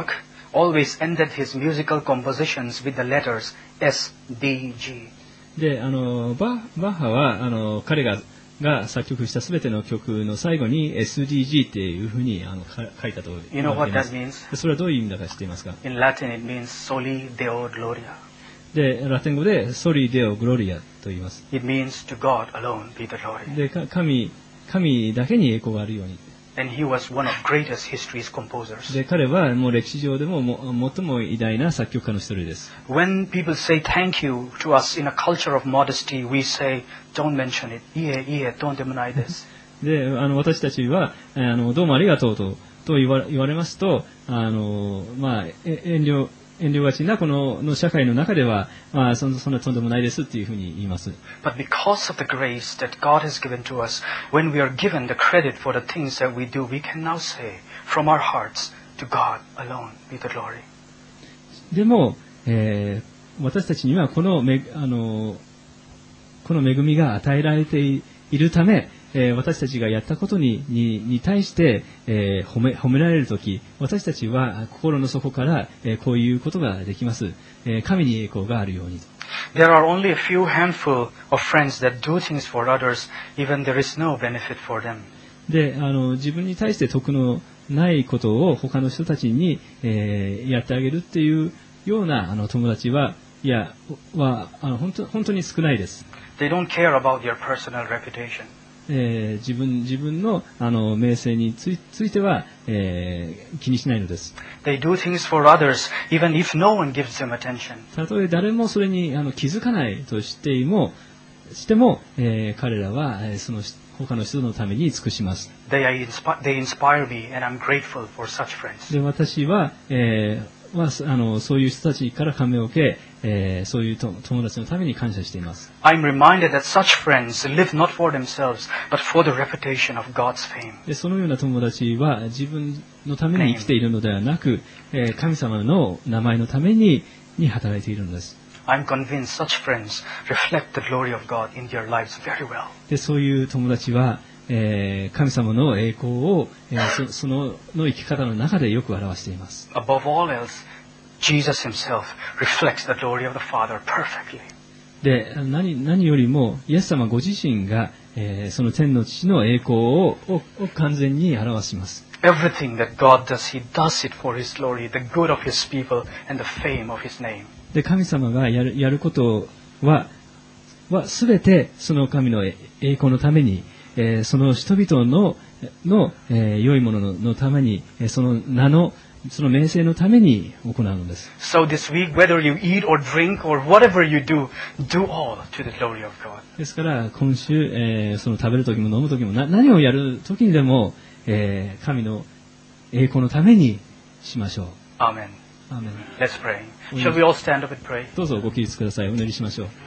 always ended his musical compositions with the letters S D G. で、あのババッハはあの彼がが作曲したすべての曲の最後に エスディージー っていうふうにあのか書いたと言われています。 You know what that means? それはどういう意味だか知っていますか？ In Latin it means Soli Deo Gloria. で、ラテン語でソリデオグロリアと言います。 It means to God alone be the glory. で、か神神だけに栄光があるように。 And he was one of greatest history's composers. で、彼はもう歴史上でもも最も偉大な作曲家の一人です。 When people say thank you to us in a culture of modesty, we say, don't mention it. Iye, iye, don't deny this. で、あの私たちはあのどうもありがとうとと言わ言われますと、あのまあえ遠慮遠慮がちなこのの社会の中では、まあ、そんそんなとんでもないですっていうふうに言います。 But because of the grace that God has given to us, when we are given the credit for the things that we do, we can now say from our hearts, to God alone be the glory. でも、えー、私たちにはこのめあのこの恵みが与えられているため、えー、私たちがやったことに に, に対して、えー、褒め褒められるとき、私たちは心の底から、えー、こういうことができます、えー。神に栄光があるように。 There are only a few handful of friends that do things for others, even there is no benefit for them. で、あの自分に対して得のないことを他の人たちに、えー、やってあげるっていうようなあの友達はいやはあの本当本当に少ないです。 They don't care about their personal reputation. えー、自分自分のあの名声につ い, ついては、えー、気にしないのです。 They do things for others, even if no one gives them attention. たとえ誰もそれにあの気づかないとしても、しても、えー、彼らは、えー、その他の人のために尽くします。 They, are inspi- they inspire me, and I'm grateful for such friends. で、私は、えーはあのそういう人たちから感銘を受け、えー、そういうと友達のために感謝しています。 I'm reminded that such friends live not for themselves, but for the reputation of God's fame. でそのような友達は自分のために生きているのではなく、えー、神様の名前のためにに働いているのです。 I'm convinced such friends reflect the glory of God in their lives very well. でそういう友達は、えー、神様の栄光を、えー、そ, そのの生き方の中でよく表しています。 Above all else, Jesus himself reflects the glory of the Father perfectly. で 何, 何よりもイエス様ご自身が、えー、その天の父の栄光を, を, を完全に表します。 Everything that God does, He does it for His glory, the good of His people, and the fame of His name. で神様がや る, やることはは全てその神の栄光のために、えー、その人々のの、えー、良いもの の, のために、その名のその名声のために行うのです。 So this week, whether you eat or drink or whatever you do, do all to the glory of God. ですから今週、えー、その食べる時も飲む時もな何をやる時にでも、えー、神の栄光のためにしましょう。 アーメン。 アーメン。 Let's pray. Shall we all stand up and pray? どうぞご起立ください。お祈りしましょう。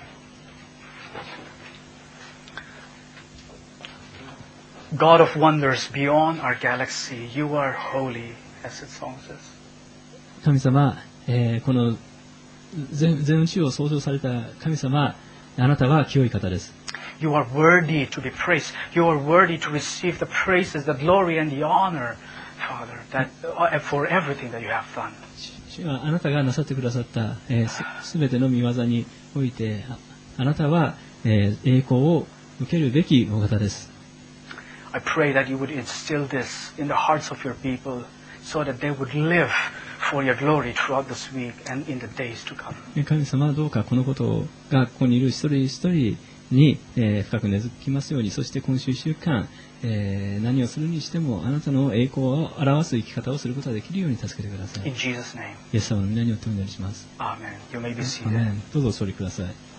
God of wonders beyond our galaxy, you are holy, as its song says. 神様、えー、この 全, 全宇宙を創造された神様、あなたは清い方です。 You are worthy to be praised. You are worthy to receive the praises, the glory, and the honor, Father, that, uh, for everything that you have done. 主はあなたがなさってくださった、えー、すべての御業において、あ, あなたは、えー、栄光を受けるべきお方です。 I pray that you would instill this in the hearts of your people so that they would live for your glory throughout this week and in the days to come. 神様はどうかこのことがここにいる一人一人に、えー、深く根付きますように、そして今週いっしゅうかん、えー、何をするにしてもあなたの栄光を表す生き方をすることができるように助けてください。 In Jesus' name. イエス様の皆によってお祈りします。 Amen. You may be seated. アーメン。どうぞお座りください。